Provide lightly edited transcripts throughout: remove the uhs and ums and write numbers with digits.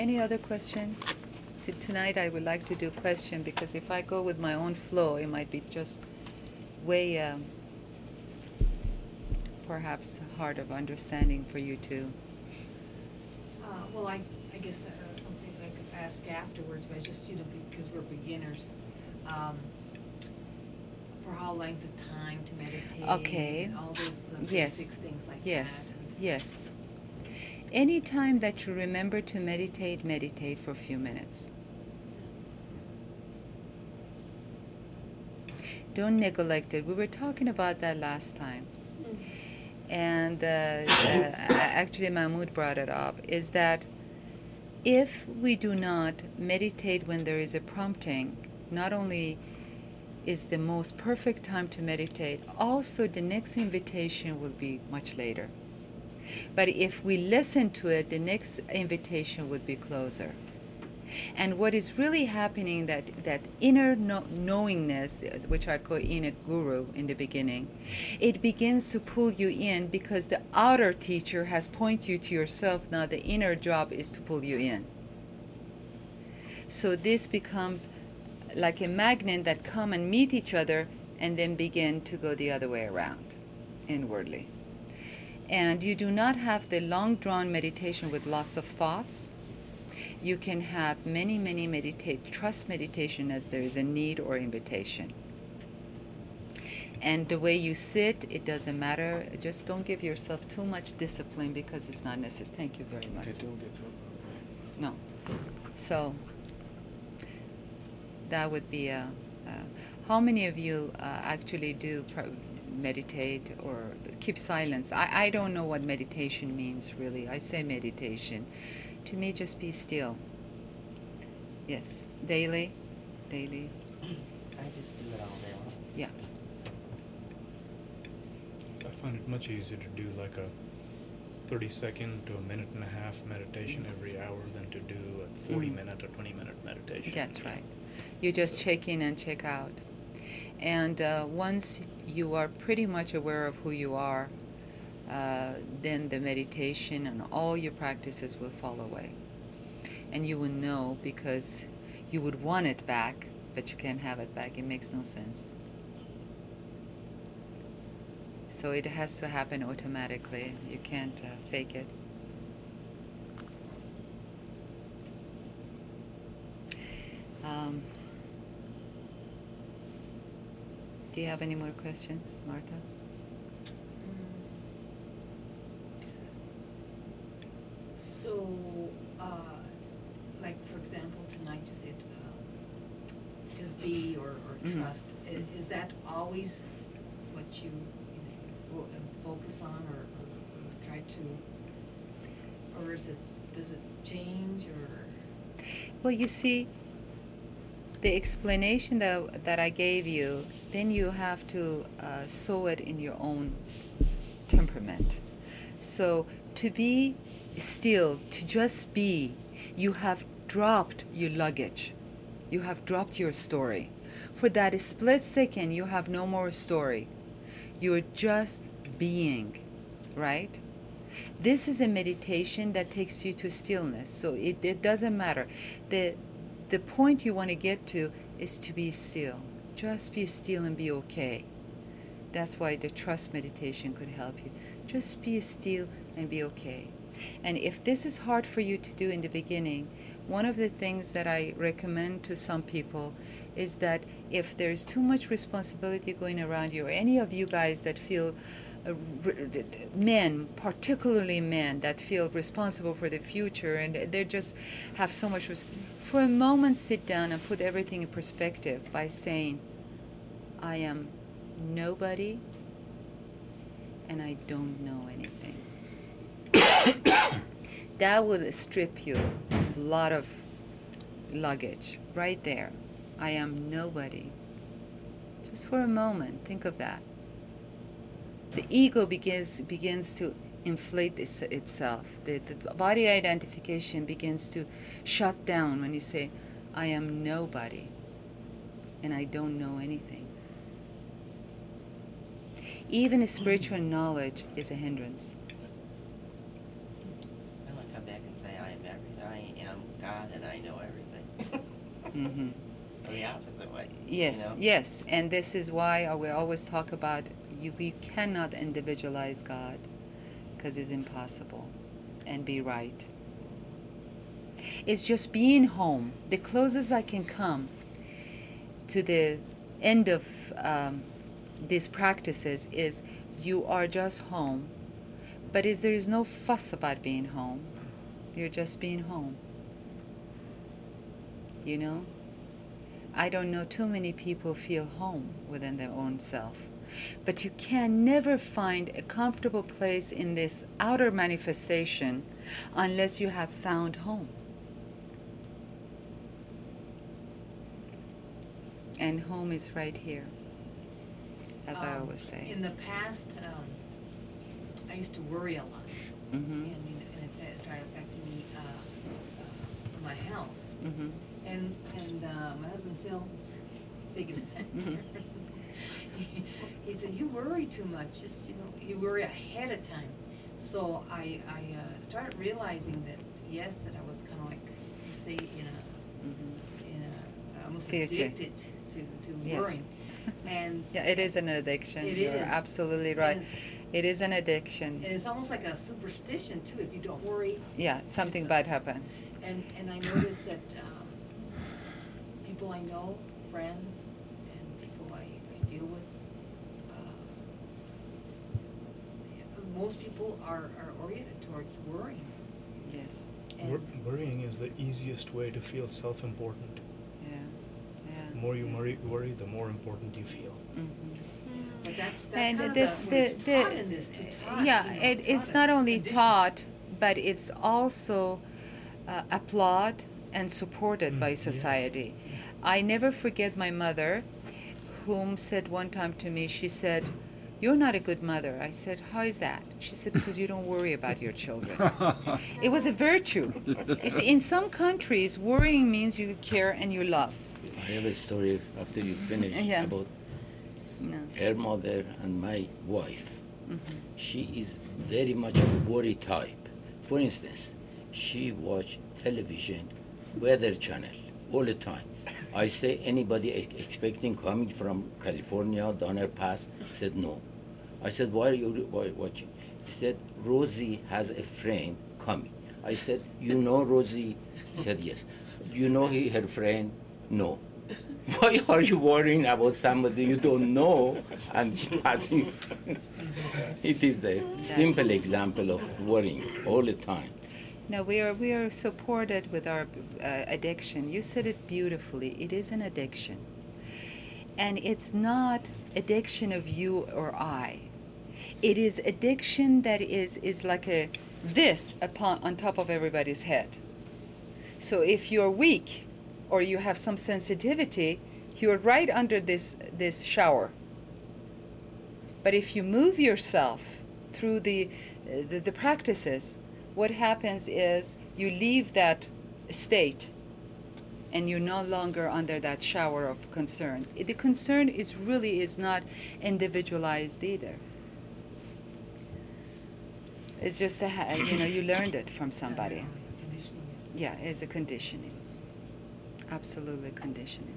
Any other questions? Tonight I would like to do question because if I go with my own flow, it might be just way perhaps hard of understanding for you too. Well, I guess something I could ask afterwards, but it's just, because we're beginners, for how length of time to meditate. Okay. And all those the Yes. basic things like Yes. that. Yes. Anytime that you remember to meditate, meditate for a few minutes. Don't neglect it. We were talking about that last time. And actually Mahmoud brought it up, is that if we do not meditate when there is a prompting, not only is the most perfect time to meditate, also the next invitation will be much later. But if we listen to it, the next invitation would be closer. And what is really happening, that inner knowingness, which I call inner guru in the beginning, it begins to pull you in because the outer teacher has pointed you to yourself. Now the inner job is to pull you in. So this becomes like a magnet that come and meet each other and then begin to go the other way around, inwardly. And you do not have the long drawn meditation with lots of thoughts. You can have many trust meditation as there is a need or invitation. And the way you sit, it doesn't matter. Just don't give yourself too much discipline because it's not necessary. Thank you very much. No. So that would be how many of you actually do meditate or keep silence? I don't know what meditation means really. I say meditation. To me, just be still. Yes. Daily? Daily? I just do it all day long. Yeah. I find it much easier to do like a 30-second to a minute and a half meditation every hour than to do a 40-minute or 20-minute meditation. That's right. You just check in and check out. And once you are pretty much aware of who you are, then the meditation and all your practices will fall away. And you will know because you would want it back, but you can't have it back. It makes no sense. So it has to happen automatically. You can't fake it. Do you have any more questions, Martha? So, like for example, tonight you said just be or trust. Is that always what you focus on or try to, or does it change or? Well, you see, the explanation that I gave you, then you have to sow it in your own temperament. So to be still, to just be, you have dropped your luggage. You have dropped your story. For that split second, you have no more story. You're just being, right? This is a meditation that takes you to stillness. So it doesn't matter. The point you want to get to is to be still. Just be still and be okay. That's why the trust meditation could help you. Just be still and be okay. And if this is hard for you to do in the beginning, one of the things that I recommend to some people is that if there's too much responsibility going around you, or any of you guys that feel men, particularly men, that feel responsible for the future and they just have so much, for a moment sit down and put everything in perspective by saying, I am nobody and I don't know anything. That will strip you of a lot of luggage right there. I am nobody. Just for a moment, think of that. The ego begins to inflate itself. The body identification begins to shut down when you say, I am nobody and I don't know anything. Even spiritual knowledge is a hindrance. I like to come back and say I am everything. I am Mm-hmm. Or the opposite way. Yes, You know? yes, and this is why we always talk about we cannot individualize God because it's impossible and be right. It's just being home. The closest I can come to the end of these practices is you are just home, but there is no fuss about being home. You're just being home. You know? I don't know too many people feel home within their own self. But you can never find a comfortable place in this outer manifestation unless you have found home. And home is right here, as I always say. In the past, I used to worry a lot, Mm-hmm. and it started affecting me, my health. Mm-hmm. And my husband Phil, big in that. Mhm. He said, "You worry too much. Just you worry ahead of time." So I started realizing that yes, that I was kind of like you say Mm-hmm. almost Future. addicted to Yes. worrying. And Yeah, it is an addiction. It You're is. absolutely right. And- It is an addiction. and it's almost like a superstition too. If you don't worry, Yeah, something It's bad happened. and I noticed that people I know, friends, and people I deal with, most people are oriented towards worrying. Yes. And Worrying is the easiest way to feel self-important. Yeah. Yeah. The more you worry, the more important you feel. Mm-hmm. but that's And kind of the, what it's taught in this to taught. yeah, it's not only conditioned. taught, but it's also applauded and supported by Yeah. society. I never forget my mother, whom said one time to me, she said, "You're not a good mother." I said, "How is that?" She said, "Because you don't worry about your children." It was a virtue. You see, in some countries, worrying means you care and you love. I have a story after you finish Yeah. about No. her mother and my wife. Mhm. She is very much a worry type. For instance, she watch television, weather channel all the time. I say anybody expecting coming from California, Donner Pass, said no. I said, why are you watching? He said, Rosie has a friend coming. I said, you know Rosie? He said, yes. You know her friend? No. Why are you worrying about somebody you don't know and passing? It is a simple example of worrying all the time. No, we are supported with our addiction. You said it beautifully. It is an addiction, and it's not addiction of you or I. It is addiction that is like this on top of everybody's head. So if you're weak, or you have some sensitivity, you're right under this shower. But if you move yourself through the practices, what happens is you leave that state and you're no longer under that shower of concern. The concern is not individualized either. It's just you learned it from somebody. Conditioning is- Yeah, it's a conditioning. Absolutely conditioning.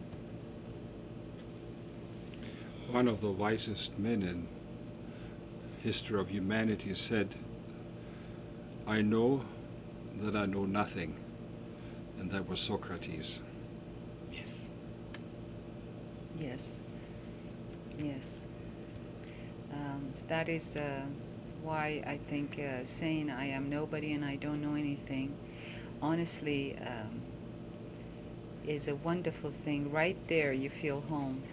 One of the wisest men in history of humanity said, "I know that I know nothing," and that was Socrates. Yes. Yes. Yes. That is why I think saying I am nobody and I don't know anything, honestly, is a wonderful thing. Right there, you feel home.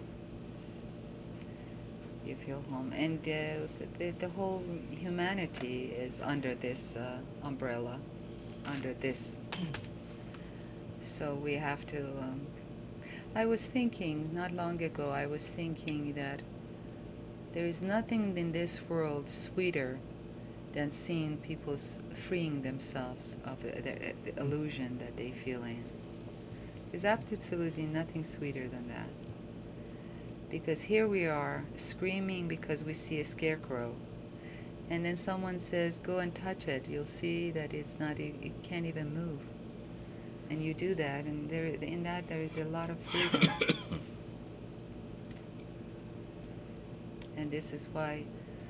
You feel home. And the whole humanity is under this umbrella, under this. So we have to. I was thinking, not long ago, I was thinking that there is nothing in this world sweeter than seeing people freeing themselves of the illusion that they feel in. There's absolutely nothing sweeter than that. Because here we are screaming because we see a scarecrow, and then someone says, "Go and touch it." You'll see that it can't even move. And you do that, and there, in that there is a lot of freedom. And this is why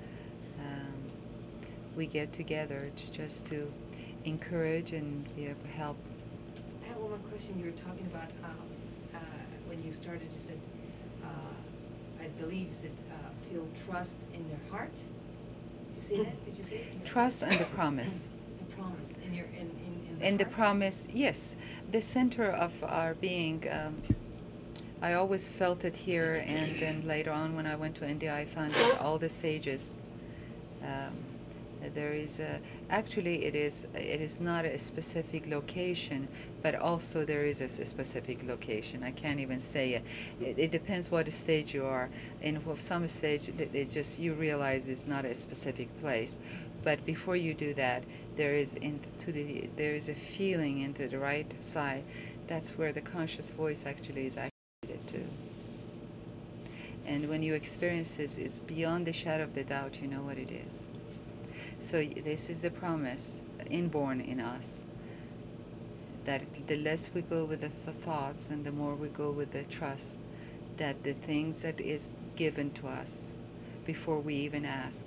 we get together to encourage and be of help. I have one more question. You were talking about when you started, you said, I believe you said, feel trust in their heart. Did you say that? Did you say it? Trust and the promise. The promise in your in And the heart? promise, yes, the center of our being. I always felt it here, and then later on when I went to India, I found that all the sages. There is actually it is not a specific location, but also there is a specific location. I can't even say it. It depends what stage you are. And for some stage, it's just you realize it's not a specific place. But before you do that, there is a feeling into the right side. That's where the conscious voice actually is activated to. And when you experience it, it's beyond the shadow of the doubt. You know what it is. So this is the promise inborn in us, that the less we go with the thoughts and the more we go with the trust, that the things that is given to us before we even ask,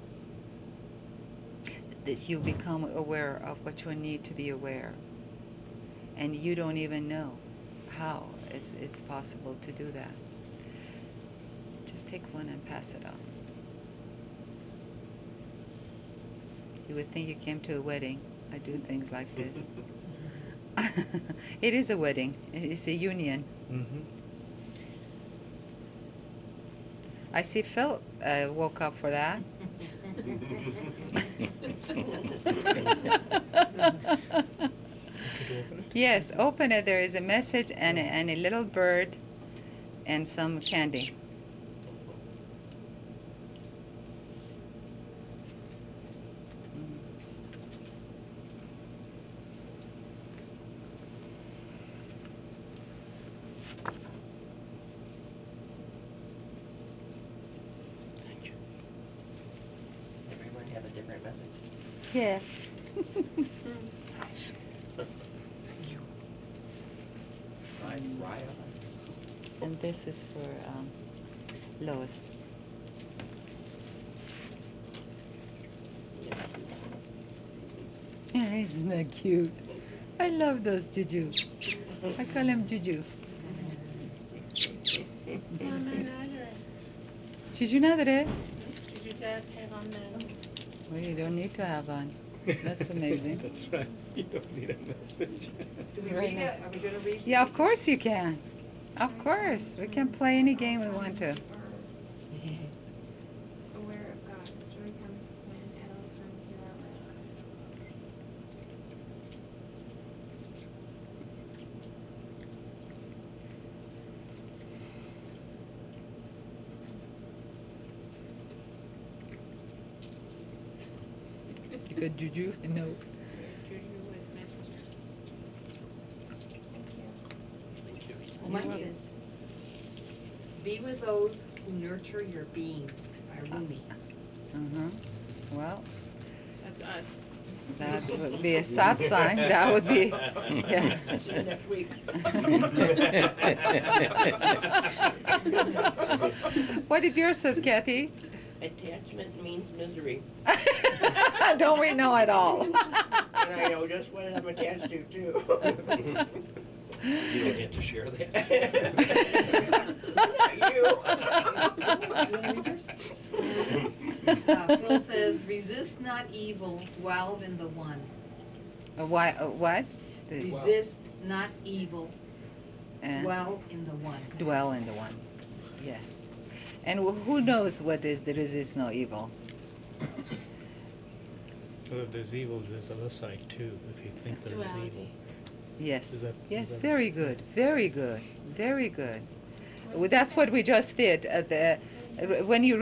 that you become aware of what you need to be aware, and you don't even know how it's possible to do that. Just take one and pass it on. You would think you came to a wedding. I do things like this. It is a wedding. It's a union. Mm-hmm. I see Phil woke up for that. Yes, open it. There is a message and a little bird and some candy. Does everyone have a different message? Yes. Nice. I'm Ryan. And this is for Lois. Yeah, isn't that cute? I love those Juju. I call him Juju. Juju Nadre? Well, you don't need to have one. That's amazing. That's right. You don't need a message. Do we Right read now. it? Are we going to read? Yeah, of course you can. Of course. We can play any game we want to. Aware of God. Joy comes when at all times you are aware. You got Juju? No. Juju was messenger. Thank you. Well, mine says, be with those who nurture your being, by Rumi. Uh-huh. Well, That's us. that would be a sad sign. That would be, yeah. See you next week. What did yours says, Kathy? Attachment means misery. Don't we know it all? And I know just what I'm attached to, too. You don't get to share that. Not you. Phil says, resist not evil, dwell in the one. Why? What? Resist not evil, Uh, dwell in the one. dwell in the one. Yes. And who knows what is there is no evil? Well, if there's evil, there's other side too. If you think That's there's duality. evil. Yes. Is that- Yes. is that- Very good. Very good. Very good. Well, that's what we just did. When you